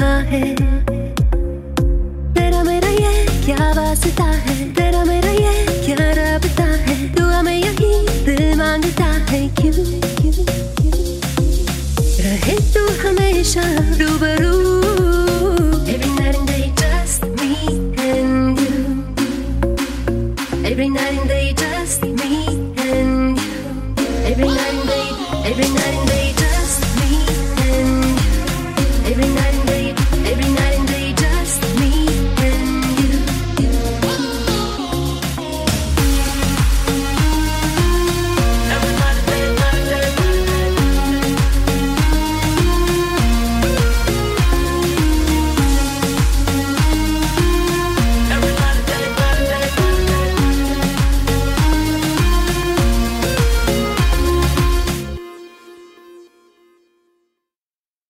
कहाँ है? तेरा मेरा ये क्या वास्ता है? तेरा मेरा ये क्या राबता है? दुआ में यही दिल मांगता है, क्यों रहे तू हमेशा रूबरू